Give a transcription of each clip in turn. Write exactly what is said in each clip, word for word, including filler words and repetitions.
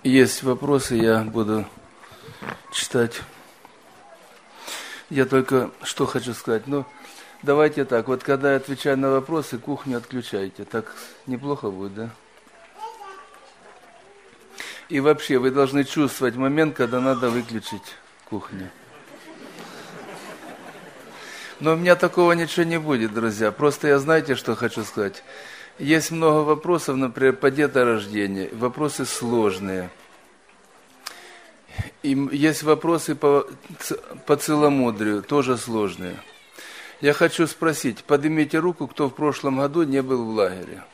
Есть вопросы, я буду читать. Я только что хочу сказать. Ну, давайте так, вот когда я отвечаю на вопросы, кухню отключайте. Так неплохо будет, да? И вообще, вы должны чувствовать момент, когда надо выключить кухню. Но у меня такого ничего не будет, друзья. Просто я, знаете, что хочу сказать? Есть много вопросов, например, по деторождению. Вопросы сложные. И есть вопросы по, по целомудрию, тоже сложные. Я хочу спросить, поднимите руку, кто в прошлом году не был в лагере.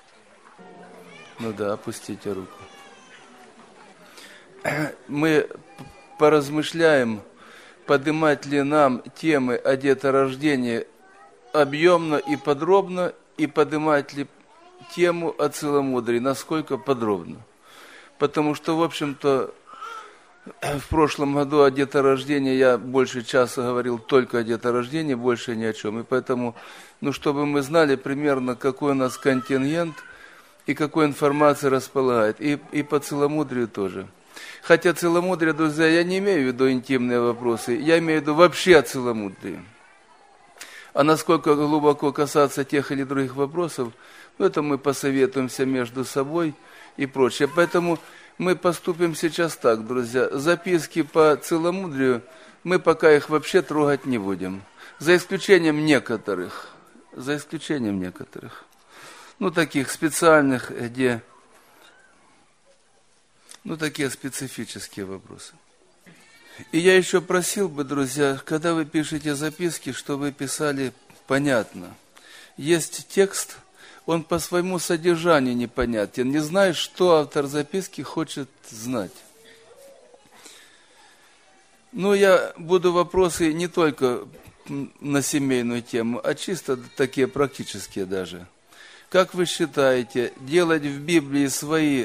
Ну да, опустите руку. Мы поразмышляем, поднимать ли нам темы о деторождении объемно и подробно, и поднимать ли тему о целомудрии, насколько подробно. Потому что, в общем-то, в прошлом году о деторождении я больше часа говорил только о деторождении, больше ни о чем. И поэтому, ну, чтобы мы знали примерно, какой у нас контингент и какой информацией располагает. И, и по целомудрию тоже. Хотя целомудрие, друзья, я не имею в виду интимные вопросы, я имею в виду вообще о целомудрии. А насколько глубоко касаться тех или других вопросов, ну, это мы посоветуемся между собой и прочее. Поэтому мы поступим сейчас так, друзья. Записки по целомудрию, мы пока их вообще трогать не будем. За исключением некоторых. За исключением некоторых. Ну, таких специальных, где... Ну, такие специфические вопросы. И я еще просил бы, друзья, когда вы пишете записки, чтобы вы писали понятно. Есть текст, он по своему содержанию непонятен. Не знаешь, что автор записки хочет знать. Ну, я буду вопросы не только на семейную тему, а чисто такие практические даже. Как вы считаете, делать в Библии свои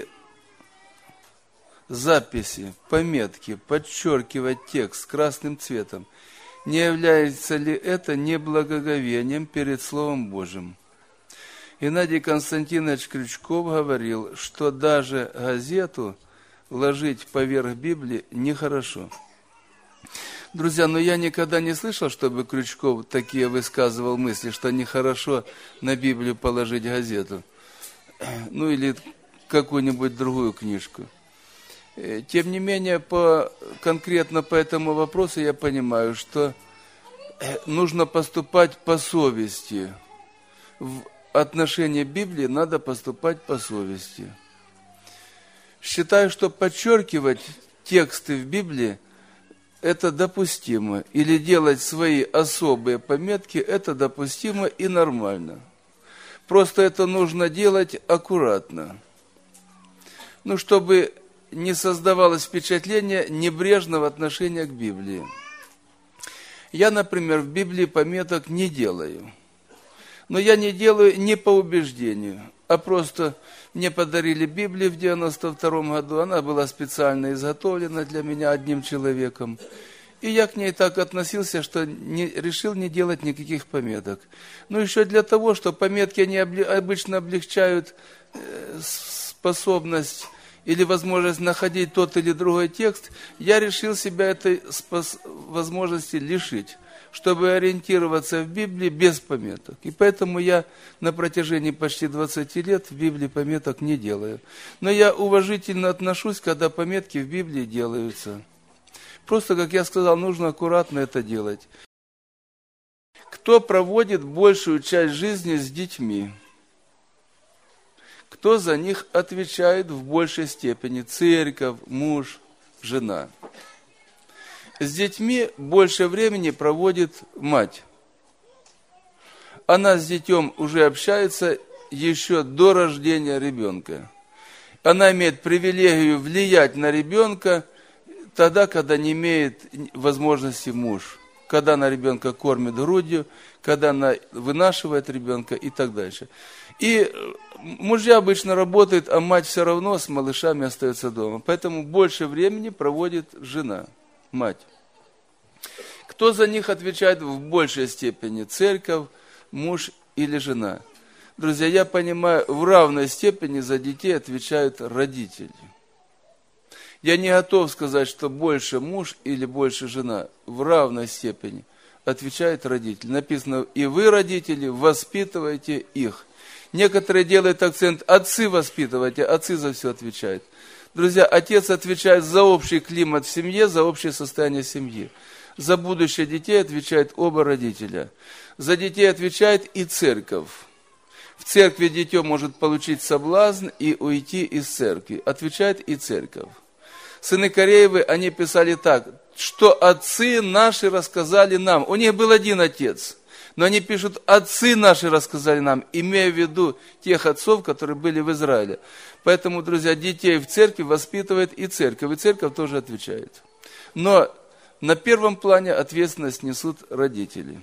записи, пометки, подчеркивать текст красным цветом, не является ли это неблагоговением перед Словом Божьим? Геннадий Константинович Крючков говорил, что даже газету ложить поверх Библии нехорошо. Друзья, но я никогда не слышал, чтобы Крючков такие высказывал мысли, что нехорошо на Библию положить газету. Ну или какую-нибудь другую книжку. Тем не менее, по, конкретно по этому вопросу я понимаю, что нужно поступать по совести. В отношении Библии надо поступать по совести. Считаю, что подчеркивать тексты в Библии это допустимо. Или делать свои особые пометки это допустимо и нормально. Просто это нужно делать аккуратно. Ну, чтобы не создавалось впечатление небрежного отношения к Библии. Я, например, в Библии пометок не делаю. Но я не делаю не по убеждению, а просто мне подарили Библию в девяносто втором году. Она была специально изготовлена для меня одним человеком. И я к ней так относился, что не, решил не делать никаких пометок. Но еще для того, что пометки они обычно облегчают способность или возможность находить тот или другой текст, я решил себя этой спос- возможности лишить, чтобы ориентироваться в Библии без пометок. И поэтому я на протяжении почти двадцати лет в Библии пометок не делаю. Но я уважительно отношусь, когда пометки в Библии делаются. Просто, как я сказал, нужно аккуратно это делать. Кто проводит большую часть жизни с детьми? Кто за них отвечает в большей степени? Церковь, муж, жена. С детьми больше времени проводит мать. Она с детем уже общается еще до рождения ребенка. Она имеет привилегию влиять на ребенка тогда, когда не имеет возможности муж. Когда она ребенка кормит грудью, когда она вынашивает ребенка и так дальше. И мужья обычно работают, а мать все равно с малышами остается дома. Поэтому больше времени проводит жена, мать. Кто за них отвечает в большей степени? Церковь, муж или жена? Друзья, я понимаю, в равной степени за детей отвечают родители. Я не готов сказать, что больше муж или больше жена. В равной степени отвечает родитель. Написано, и вы, родители, воспитывайте их. Некоторые делают акцент, отцы воспитывайте, отцы за все отвечают. Друзья, отец отвечает за общий климат в семье, за общее состояние семьи. За будущее детей отвечают оба родителя. За детей отвечает и церковь. В церкви дитё может получить соблазн и уйти из церкви. Отвечает и церковь. Сыны Кореевы, они писали так, что отцы наши рассказали нам. У них был один отец. Но они пишут, отцы наши рассказали нам, имея в виду тех отцов, которые были в Израиле. Поэтому, друзья, детей в церкви воспитывает и церковь, и церковь тоже отвечает. Но на первом плане ответственность несут родители.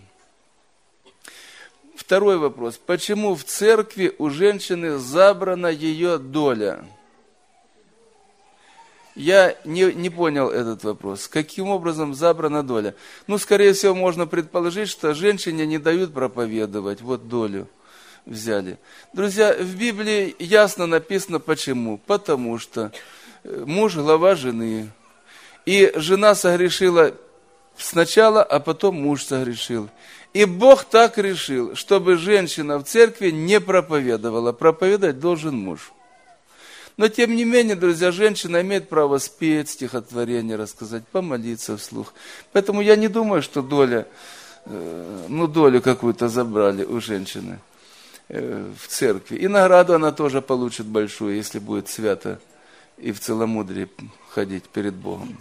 Второй вопрос. Почему в церкви у женщины забрана ее доля? Я не, не понял этот вопрос. Каким образом забрана доля? Ну, скорее всего, можно предположить, что женщине не дают проповедовать. Вот долю взяли. Друзья, в Библии ясно написано почему. Потому что муж глава жены. И жена согрешила сначала, а потом муж согрешил. И Бог так решил, чтобы женщина в церкви не проповедовала. Проповедовать должен муж. Но, тем не менее, друзья, женщина имеет право спеть стихотворение, рассказать, помолиться вслух. Поэтому я не думаю, что доля, ну, долю какую-то забрали у женщины в церкви. И награду она тоже получит большую, если будет свято и в целомудрии ходить перед Богом.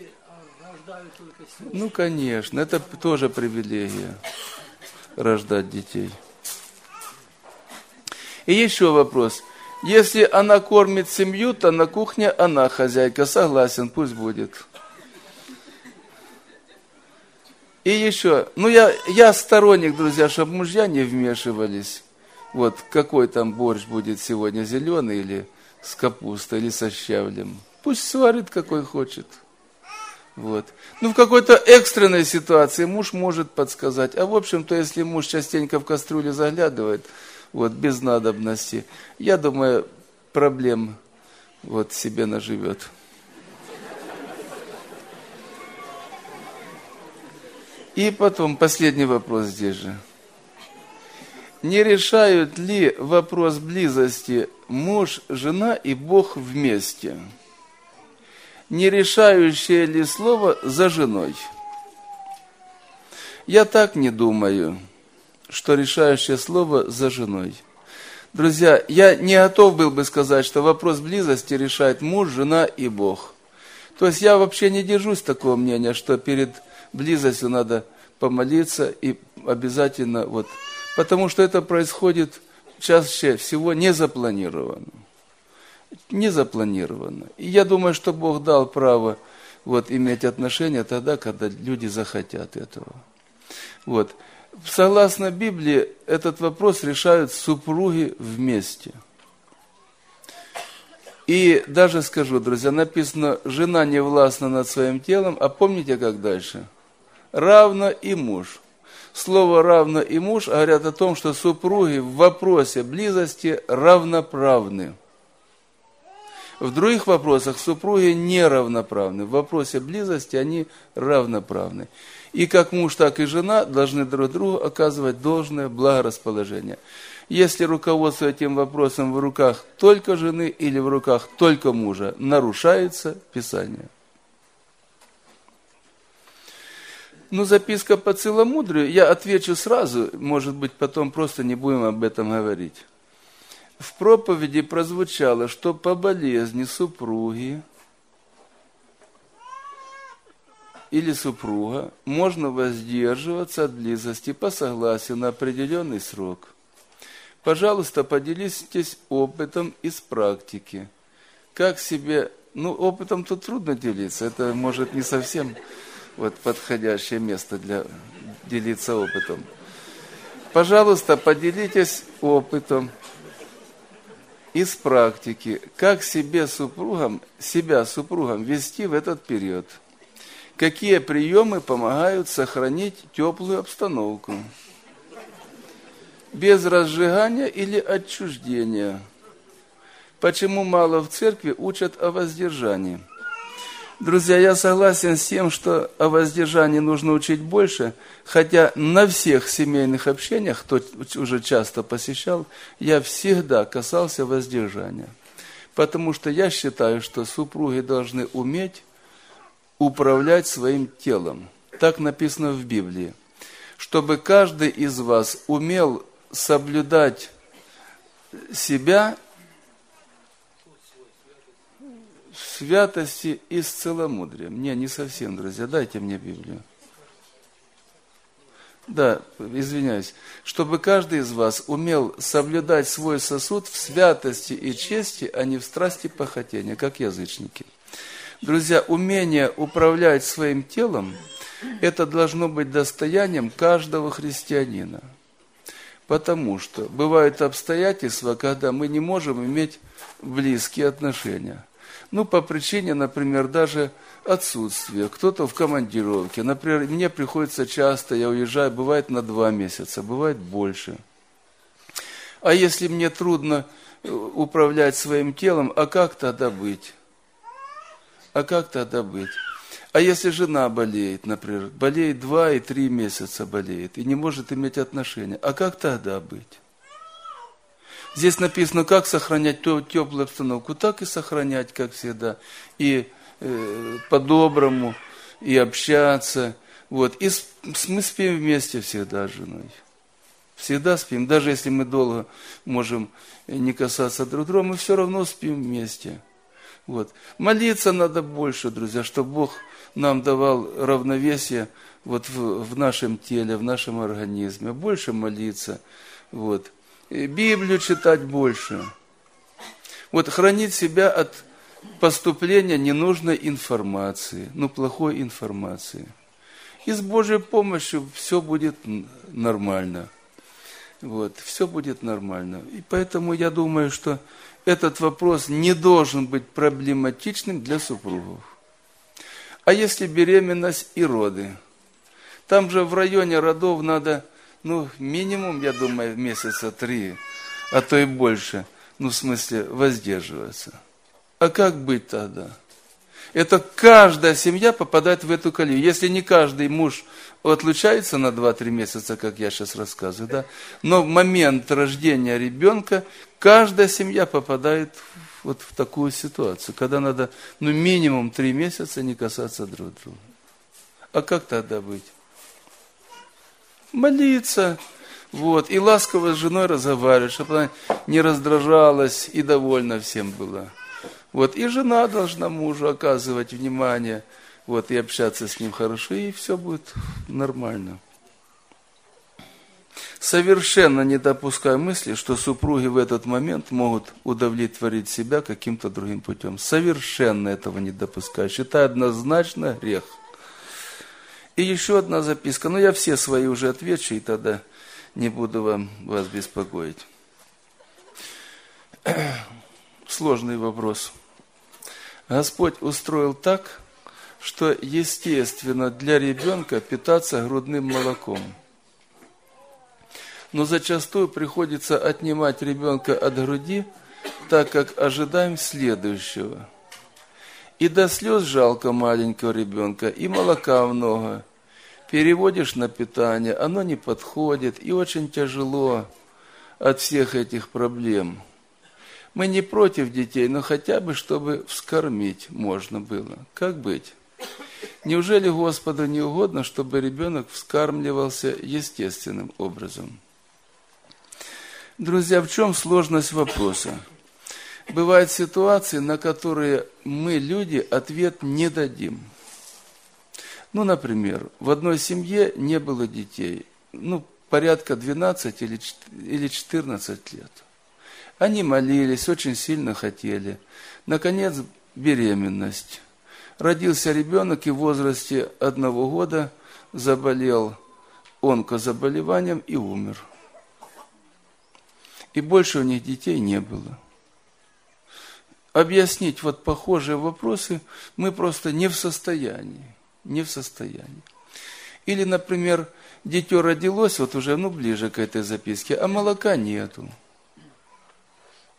Ну, конечно, это тоже привилегия, рождать детей. И еще вопрос. Если она кормит семью, то на кухне она хозяйка. Согласен, пусть будет. И еще, ну я, я сторонник, друзья, чтобы мужья не вмешивались. Вот какой там борщ будет сегодня, зеленый или с капустой, или со щавлем. Пусть сварит, какой хочет. Вот. Ну, в какой-то экстренной ситуации муж может подсказать. А в общем-то, если муж частенько в кастрюлю заглядывает, вот, без надобности, я думаю, проблем вот себе наживет. И потом, последний вопрос здесь же. Не решают ли вопрос близости муж, жена и Бог вместе? Не решающее ли слово за женой? Я так не думаю, что решающее слово за женой. Друзья, я не готов был бы сказать, что вопрос близости решает муж, жена и Бог. То есть я вообще не держусь такого мнения, что перед близостью надо помолиться и обязательно вот, потому что это происходит чаще всего незапланированно. Незапланированно. И я думаю, что Бог дал право вот, иметь отношения тогда, когда люди захотят этого. Вот. Согласно Библии, этот вопрос решают супруги вместе. И даже скажу, друзья, написано, жена не властна над своим телом, а помните, как дальше? Равно и муж. Слово «равно» и «муж» говорят о том, что супруги в вопросе близости равноправны. В других вопросах супруги неравноправны. В вопросе близости они равноправны. И как муж, так и жена должны друг другу оказывать должное благорасположение. Если руководство этим вопросом в руках только жены или в руках только мужа, нарушается Писание. Ну, записка по целомудрию, я отвечу сразу, может быть, потом просто не будем об этом говорить. В проповеди прозвучало, что по болезни супруги или супруга можно воздерживаться от близости по согласию на определенный срок. Пожалуйста, поделитесь опытом из практики. Как себе, ну, опытом тут трудно делиться, это может не совсем вот подходящее место для делиться опытом. Пожалуйста, поделитесь опытом из практики, как себе супругам, себя супругам вести в этот период. Какие приемы помогают сохранить теплую обстановку? Без разжигания или отчуждения? Почему мало в церкви учат о воздержании? Друзья, я согласен с тем, что о воздержании нужно учить больше, хотя на всех семейных общениях, кто уже часто посещал, я всегда касался воздержания. Потому что я считаю, что супруги должны уметь управлять своим телом. Так написано в Библии. Чтобы каждый из вас умел соблюдать себя в святости и с целомудрием. Не, не совсем, друзья. Дайте мне Библию. Да, извиняюсь. Чтобы каждый из вас умел соблюдать свой сосуд в святости и чести, а не в страсти похотения, как язычники. Друзья, умение управлять своим телом, это должно быть достоянием каждого христианина. Потому что бывают обстоятельства, когда мы не можем иметь близкие отношения. Ну, по причине, например, даже отсутствия. Кто-то в командировке. Например, мне приходится часто, я уезжаю, бывает на два месяца, бывает больше. А если мне трудно управлять своим телом, а как тогда быть? А как тогда быть? А если жена болеет, например, болеет два и три месяца болеет, и не может иметь отношения, а как тогда быть? Здесь написано, как сохранять теплую обстановку, так и сохранять, как всегда, и э, по-доброму, и общаться. Вот. И мы спим вместе всегда с женой. Всегда спим, даже если мы долго можем не касаться друг друга, мы все равно спим вместе. Вот. Молиться надо больше, друзья, чтобы Бог нам давал равновесие вот в, в нашем теле, в нашем организме. Больше молиться. Вот. И Библию читать больше. Вот хранить себя от поступления ненужной информации, ну, плохой информации. И с Божьей помощью все будет нормально. Вот, все будет нормально. И поэтому я думаю, что этот вопрос не должен быть проблематичным для супругов. А если беременность и роды? Там же в районе родов надо, ну, минимум, я думаю, месяца три, а то и больше, ну, в смысле, воздерживаться. А как быть тогда? Это каждая семья попадает в эту колею. Если не каждый муж отлучается на два-три месяца, как я сейчас рассказываю, да, но в момент рождения ребенка каждая семья попадает вот в такую ситуацию, когда надо, ну, минимум три месяца не касаться друг друга. А как тогда быть? Молиться, вот, и ласково с женой разговаривать, чтобы она не раздражалась и довольна всем была. Вот, и жена должна мужу оказывать внимание, вот, и общаться с ним хорошо, и все будет нормально. Совершенно не допускаю мысли, что супруги в этот момент могут удовлетворить себя каким-то другим путем. Совершенно этого не допускаю. Считаю однозначно грех. И еще одна записка. Но я все свои уже отвечу, и тогда не буду вам, вас беспокоить. Сложный вопрос. Господь устроил так, что естественно для ребенка питаться грудным молоком. Но зачастую приходится отнимать ребенка от груди, так как ожидаем следующего. И до слез жалко маленького ребенка, и молока много. Переводишь на питание, оно не подходит, и очень тяжело от всех этих проблем. Мы не против детей, но хотя бы, чтобы вскормить можно было. Как быть? Неужели Господу не угодно, чтобы ребенок вскармливался естественным образом? Друзья, в чем сложность вопроса? Бывают ситуации, на которые мы, люди, ответ не дадим. Ну, например, в одной семье не было детей, ну, порядка двенадцать или четырнадцать лет. Они молились, очень сильно хотели. Наконец, беременность. Родился ребенок и в возрасте одного года заболел онкозаболеванием и умер. И больше у них детей не было. Объяснить вот похожие вопросы мы просто не в состоянии. Не в состоянии. Или, например, дитё родилось, вот уже, ну, ближе к этой записке, а молока нету.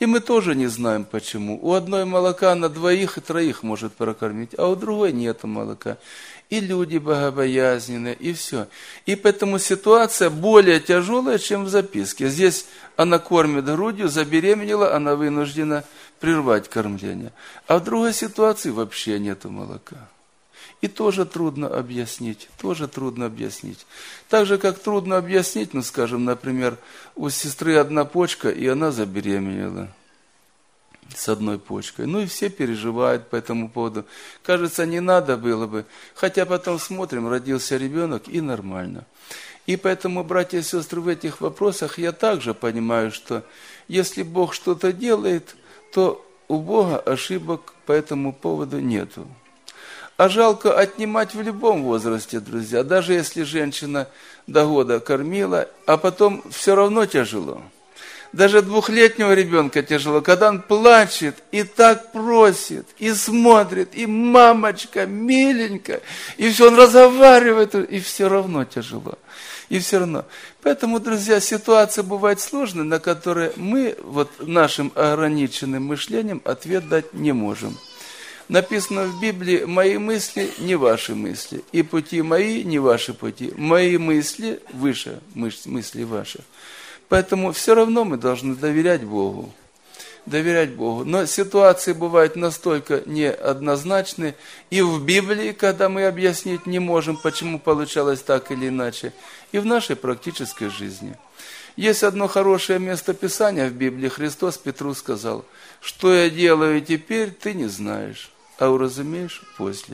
И мы тоже не знаем почему. У одной молока на двоих и троих может прокормить, а у другой нету молока. И люди богобоязненные, и все. И поэтому ситуация более тяжелая, чем в записке. Здесь она кормит грудью, забеременела, она вынуждена прервать кормление. А в другой ситуации вообще нету молока. И тоже трудно объяснить, тоже трудно объяснить. Так же, как трудно объяснить, ну, скажем, например, у сестры одна почка, и она забеременела с одной почкой. Ну, и все переживают по этому поводу. Кажется, не надо было бы. Хотя потом смотрим, родился ребенок, и нормально. И поэтому, братья и сестры, в этих вопросах я также понимаю, что если Бог что-то делает, то у Бога ошибок по этому поводу нету. А жалко отнимать в любом возрасте, друзья. Даже если женщина до года кормила, а потом все равно тяжело. Даже двухлетнего ребенка тяжело, когда он плачет и так просит, и смотрит, и мамочка, миленькая, и все, он разговаривает, и все равно тяжело. И все равно. Поэтому, друзья, ситуация бывает сложная, на которые мы вот нашим ограниченным мышлением ответ дать не можем. Написано в Библии: «Мои мысли не ваши мысли, и пути мои не ваши пути. Мои мысли выше мысли ваши». Поэтому все равно мы должны доверять Богу. Доверять Богу. Но ситуации бывают настолько неоднозначны. И в Библии, когда мы объяснить не можем, почему получалось так или иначе, и в нашей практической жизни. Есть одно хорошее место Писания в Библии. Христос Петру сказал: «Что я делаю теперь, ты не знаешь, а уразумеешь после».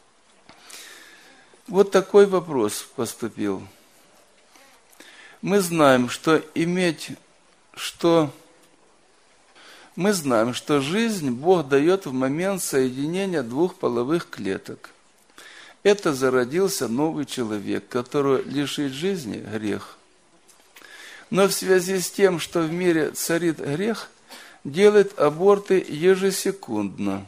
Вот такой вопрос поступил. Мы знаем, что иметь, что мы знаем, что жизнь Бог дает в момент соединения двух половых клеток. Это зародился новый человек, которого лишить жизни грех. Но в связи с тем, что в мире царит грех, делает аборты ежесекундно.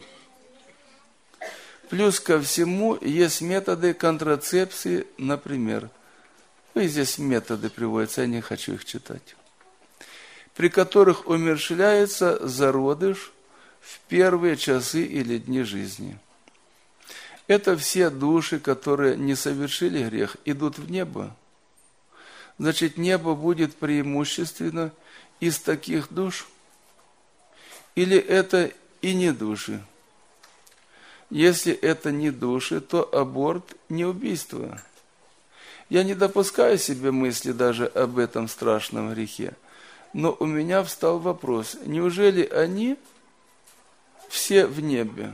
Плюс ко всему есть методы контрацепции, например. И здесь методы приводятся, я не хочу их читать. При которых умерщвляется зародыш в первые часы или дни жизни. Это все души, которые не совершили грех, идут в небо. Значит, небо будет преимущественно из таких душ? Или это и не души? Если это не души, то аборт не убийство. Я не допускаю себе мысли даже об этом страшном грехе. Но у меня встал вопрос: неужели они все в небе?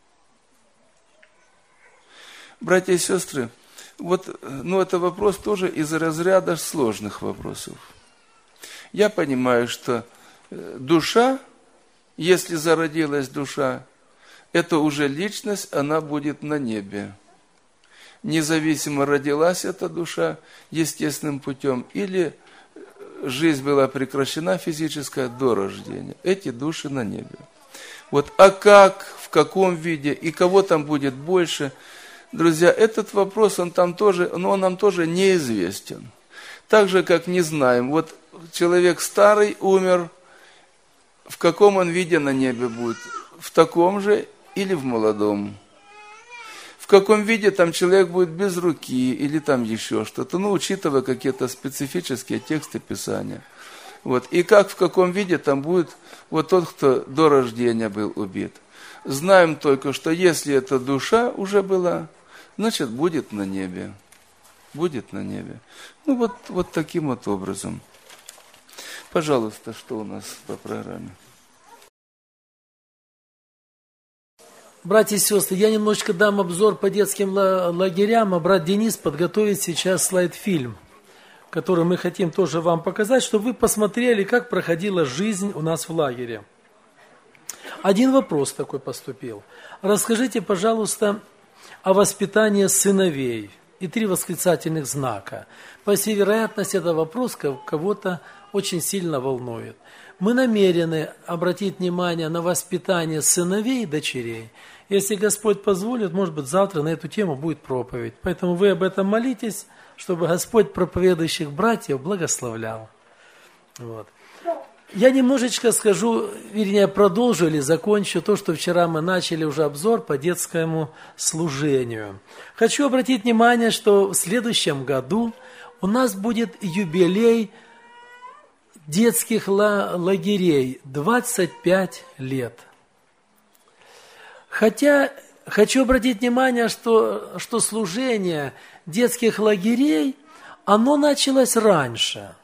Братья и сестры, вот, ну, это вопрос тоже из разряда сложных вопросов. Я понимаю, что душа, если зародилась душа, это уже личность, она будет на небе. Независимо, родилась эта душа естественным путем или жизнь была прекращена физическая до рождения. Эти души на небе. Вот, а как, в каком виде и кого там будет больше, друзья, этот вопрос, он там тоже, но он нам тоже неизвестен. Так же, как не знаем, вот человек старый умер, в каком он виде на небе будет? В таком же или в молодом? В каком виде там человек будет без руки или там еще что-то, ну, учитывая какие-то специфические тексты Писания. Вот. И как, в каком виде там будет вот тот, кто до рождения был убит. Знаем только, что если эта душа уже была, значит, будет на небе. Будет на небе. Ну, вот, вот таким вот образом. Пожалуйста, что у нас по программе? Братья и сестры, я немножечко дам обзор по детским лагерям, а брат Денис подготовит сейчас слайд-фильм, который мы хотим тоже вам показать, чтобы вы посмотрели, как проходила жизнь у нас в лагере. Один вопрос такой поступил. Расскажите, пожалуйста, о воспитании сыновей. И три восклицательных знака. По всей вероятности, этот вопрос кого-то очень сильно волнует. Мы намерены обратить внимание на воспитание сыновей и дочерей. Если Господь позволит, может быть, завтра на эту тему будет проповедь. Поэтому вы об этом молитесь, чтобы Господь проповедующих братьев благословлял. Вот. Я немножечко скажу, вернее, продолжу или закончу то, что вчера мы начали уже обзор по детскому служению. Хочу обратить внимание, что в следующем году у нас будет юбилей детских лагерей, двадцать пять лет. Хотя хочу обратить внимание, что, что служение детских лагерей, оно началось раньше.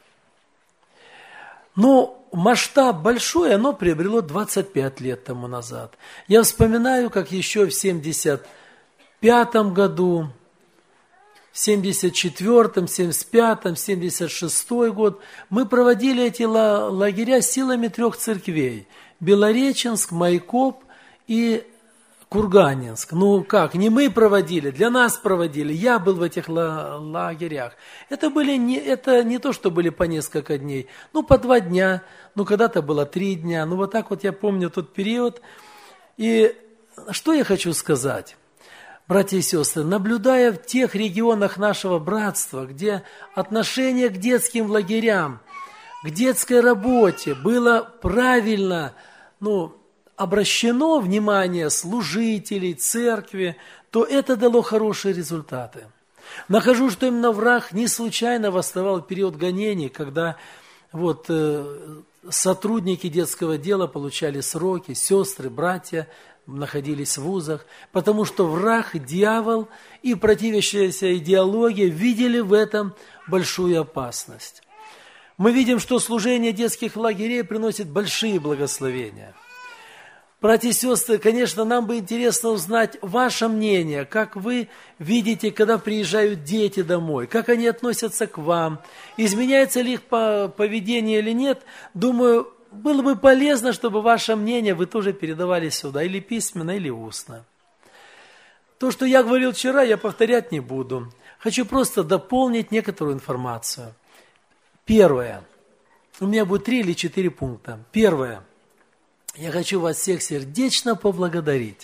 Но масштаб большой, оно приобрело двадцать пять лет тому назад. Я вспоминаю, как еще в семьдесят пятом году, в семьдесят четвёртом, семьдесят пятом, семьдесят шестой год мы проводили эти лагеря силами трех церквей. Белореченск, Майкоп и Курганинск. Ну как, не мы проводили, для нас проводили. Я был в этих лагерях. Это, были не, это не то, что были по несколько дней. Ну, по два дня. Ну, когда-то было три дня. Ну, вот так вот я помню тот период. И что я хочу сказать, братья и сестры, наблюдая в тех регионах нашего братства, где отношение к детским лагерям, к детской работе было правильно, ну, обращено внимание служителей, церкви, то это дало хорошие результаты. Нахожу, что именно враг не случайно восставал в период гонений, когда вот, э, сотрудники детского дела получали сроки, сестры, братья находились в вузах, потому что враг, дьявол и противящаяся идеология видели в этом большую опасность. Мы видим, что служение детских лагерей приносит большие благословения. Братья и сестры, конечно, нам бы интересно узнать ваше мнение, как вы видите, когда приезжают дети домой, как они относятся к вам, изменяется ли их поведение или нет. Думаю, было бы полезно, чтобы ваше мнение вы тоже передавали сюда, или письменно, или устно. То, что я говорил вчера, я повторять не буду. Хочу просто дополнить некоторую информацию. Первое. У меня будет три или четыре пункта. Первое. Я хочу вас всех сердечно поблагодарить,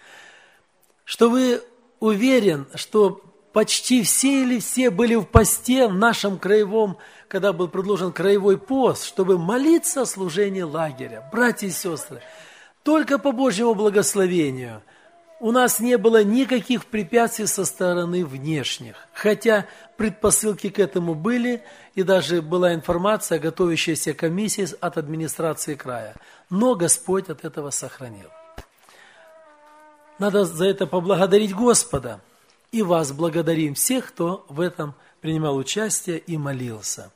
что вы уверен, что почти все или все были в посте в нашем краевом, когда был предложен краевой пост, чтобы молиться о служении лагеря. Братья и сестры, только по Божьему благословению у нас не было никаких препятствий со стороны внешних, хотя предпосылки к этому были, и даже была информация о готовящейся комиссии от администрации края. Но Господь от этого сохранил. Надо за это поблагодарить Господа. И вас благодарим всех, кто в этом принимал участие и молился.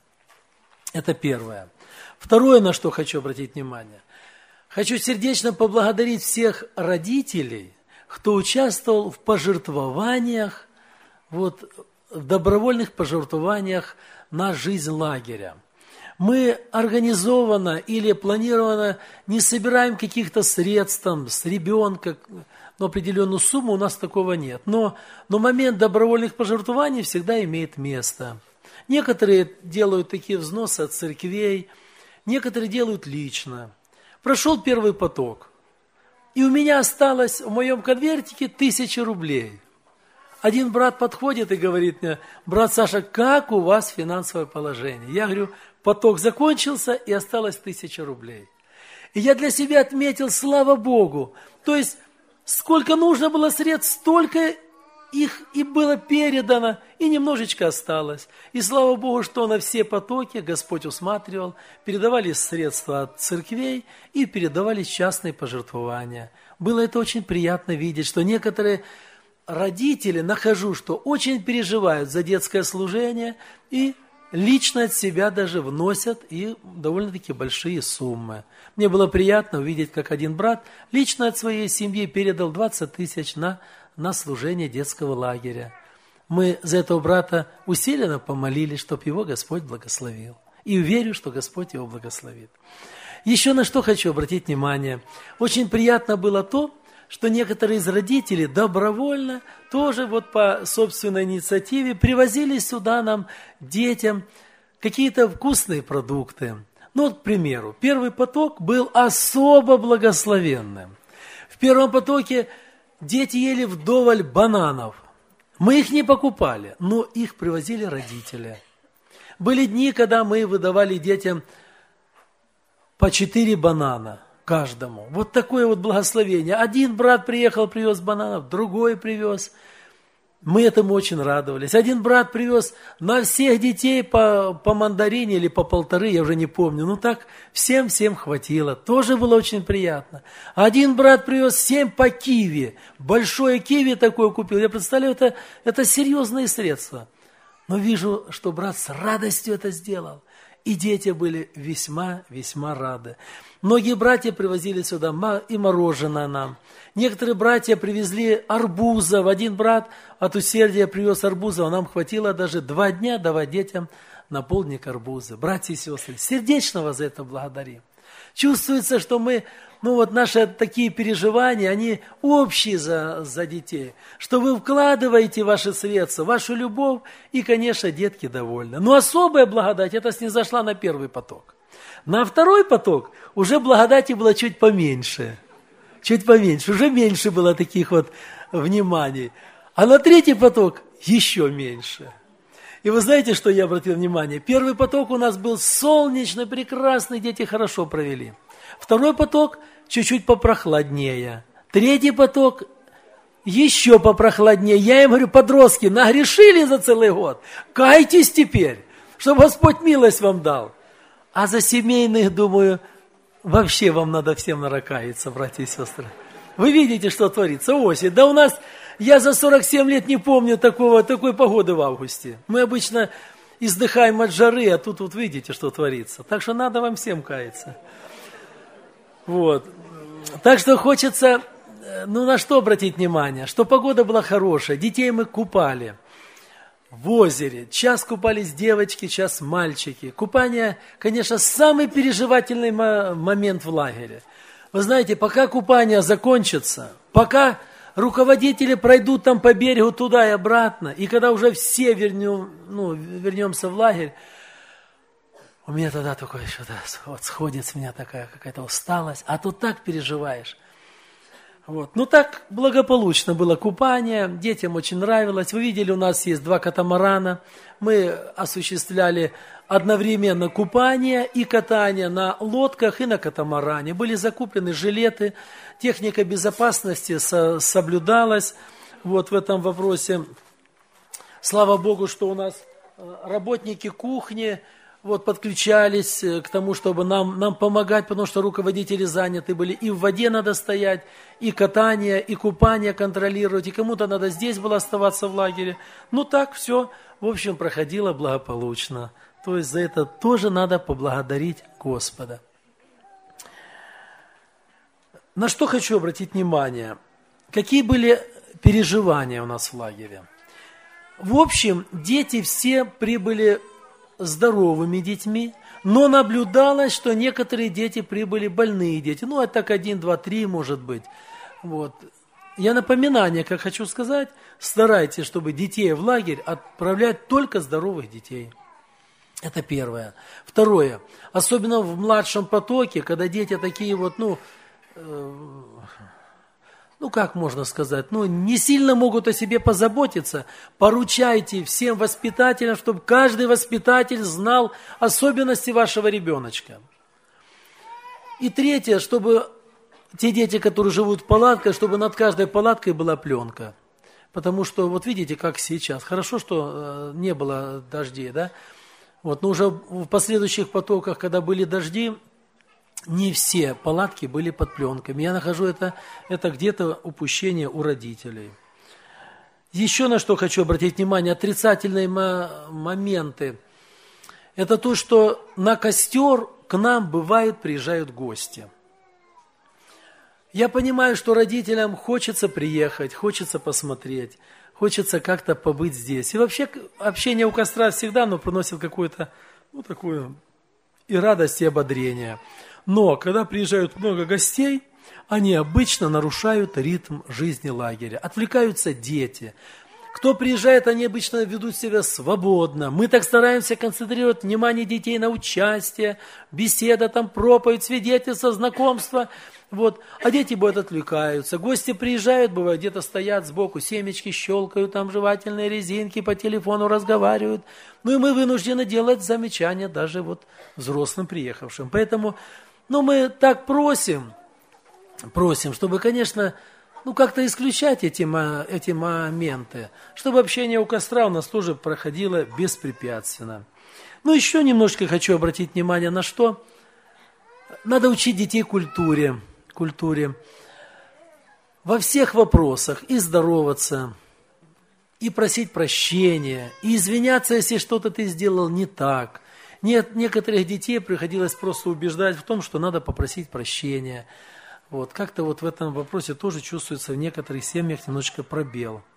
Это первое. Второе, на что хочу обратить внимание. Хочу сердечно поблагодарить всех родителей, кто участвовал в пожертвованиях, вот, в добровольных пожертвованиях на жизнь лагеря. Мы организованно или планированно не собираем каких-то средств там, с ребенка, но определенную сумму у нас такого нет. Но, но момент добровольных пожертвований всегда имеет место. Некоторые делают такие взносы от церквей, некоторые делают лично. Прошел первый поток, и у меня осталось в моем конвертике тысяча рублей. Один брат подходит и говорит мне: брат Саша, как у вас финансовое положение? Я говорю, поток закончился и осталось тысяча рублей. И я для себя отметил, слава Богу, то есть сколько нужно было средств, столько их и было передано, и немножечко осталось. И слава Богу, что на все потоки Господь усматривал, передавались средства от церквей и передавались частные пожертвования. Было это очень приятно видеть, что некоторые родители, нахожу, что очень переживают за детское служение и лично от себя даже вносят и довольно-таки большие суммы. Мне было приятно увидеть, как один брат лично от своей семьи передал двадцать тысяч на, на служение детского лагеря. Мы за этого брата усиленно помолились, чтобы его Господь благословил. И верю, что Господь его благословит. Еще на что хочу обратить внимание. Очень приятно было то, что некоторые из родителей добровольно, тоже вот по собственной инициативе, привозили сюда нам, детям, какие-то вкусные продукты. Ну вот, к примеру, первый поток был особо благословенным. В первом потоке дети ели вдоволь бананов. Мы их не покупали, но их привозили родители. Были дни, когда мы выдавали детям по четыре банана каждому. Вот такое вот благословение. Один брат приехал, привез бананов, другой привез. Мы этому очень радовались. Один брат привез на всех детей по, по мандарине или по полторы, я уже не помню. Ну так всем-всем хватило. Тоже было очень приятно. Один брат привез семь по киви. Большое киви такое купил. Я представляю, это, это серьезные средства. Но вижу, что брат с радостью это сделал. И дети были весьма-весьма рады. Многие братья привозили сюда и мороженое нам. Некоторые братья привезли арбузов. Один брат от усердия привез арбузов. Нам хватило даже два дня давать детям на полдник арбуза. Братья и сестры, сердечно вас за это благодарим. Чувствуется, что мы, ну вот наши такие переживания, они общие за, за детей. Что вы вкладываете ваши средства, вашу любовь, и, конечно, детки довольны. Но особая благодать, это снизошла на первый поток. На второй поток уже благодати было чуть поменьше. Чуть поменьше, уже меньше было таких вот вниманий. А на третий поток еще меньше. И вы знаете, что я обратил внимание? Первый поток у нас был солнечный, прекрасный, дети хорошо провели. Второй поток чуть-чуть попрохладнее. Третий поток еще попрохладнее. Я им говорю, подростки, нагрешили за целый год. Кайтесь теперь, чтобы Господь милость вам дал. А за семейных, думаю, вообще вам надо всем наракаяться, братья и сестры. Вы видите, что творится? Осень. Да у нас, я за сорок семь лет не помню такого, такой погоды в августе. Мы обычно издыхаем от жары, а тут вот видите, что творится. Так что надо вам всем каяться. Вот. Так что хочется, ну на что обратить внимание? Что погода была хорошая, детей мы купали в озере. Час купались девочки, час мальчики. Купание, конечно, самый переживательный момент в лагере. Вы знаете, пока купание закончится, пока руководители пройдут там по берегу туда и обратно, и когда уже все вернем, ну, вернемся в лагерь, у меня тогда такое что-то, вот сходит с меня такая какая-то усталость, а тут так переживаешь. Вот. Ну так благополучно было купание, детям очень нравилось. Вы видели, у нас есть два катамарана, мы осуществляли одновременно купание и катание на лодках и на катамаране. Были закуплены жилеты, техника безопасности со- соблюдалась вот в этом вопросе. Слава Богу, что у нас работники кухни вот, подключались к тому, чтобы нам, нам помогать, потому что руководители заняты были. И в воде надо стоять, и катание, и купание контролировать, и кому-то надо здесь было оставаться в лагере. Ну так все, в общем, проходило благополучно. То есть за это тоже надо поблагодарить Господа. На что хочу обратить внимание? Какие были переживания у нас в лагере? В общем, дети все прибыли здоровыми детьми, но наблюдалось, что некоторые дети прибыли больные дети. Ну, это так один, два, три, может быть. Вот. Я напоминание, как хочу сказать, старайтесь, чтобы детей в лагерь отправлять только здоровых детей. Это первое. Второе. Особенно в младшем потоке, когда дети такие вот, ну, э, ну как можно сказать, ну не сильно могут о себе позаботиться, поручайте всем воспитателям, чтобы каждый воспитатель знал особенности вашего ребеночка. И третье, чтобы те дети, которые живут в палатках, чтобы над каждой палаткой была пленка. Потому что, вот видите, как сейчас. Хорошо, что э, не было дождей, да? Вот, но уже в последующих потоках, когда были дожди, не все палатки были под пленками. Я нахожу это, это где-то упущение у родителей. Еще на что хочу обратить внимание, отрицательные моменты. Это то, что на костер к нам, бывает, приезжают гости. Я понимаю, что родителям хочется приехать, хочется посмотреть, хочется как-то побыть здесь. И вообще общение у костра всегда оно приносит какую-то, ну, такую и радость, и ободрение. Но когда приезжают много гостей, они обычно нарушают ритм жизни лагеря. Отвлекаются дети. Кто приезжает, они обычно ведут себя свободно. Мы так стараемся концентрировать внимание детей на участие, беседа, там, проповедь, свидетельство, знакомство. Вот. А дети, бывают, отвлекаются. Гости приезжают, бывает, где-то стоят сбоку, семечки щелкают, там жевательные резинки, по телефону разговаривают. Ну и мы вынуждены делать замечания даже вот взрослым приехавшим. Поэтому Но мы так просим, просим, чтобы, конечно, ну как-то исключать эти, эти моменты, чтобы общение у костра у нас тоже проходило беспрепятственно. Ну, еще немножко хочу обратить внимание на что. Надо учить детей культуре, культуре. Во всех вопросах и здороваться, и просить прощения, и извиняться, если что-то ты сделал не так. Нет, некоторых детей приходилось просто убеждать в том, что надо попросить прощения. Вот, как-то вот в этом вопросе тоже чувствуется в некоторых семьях немножечко пробел.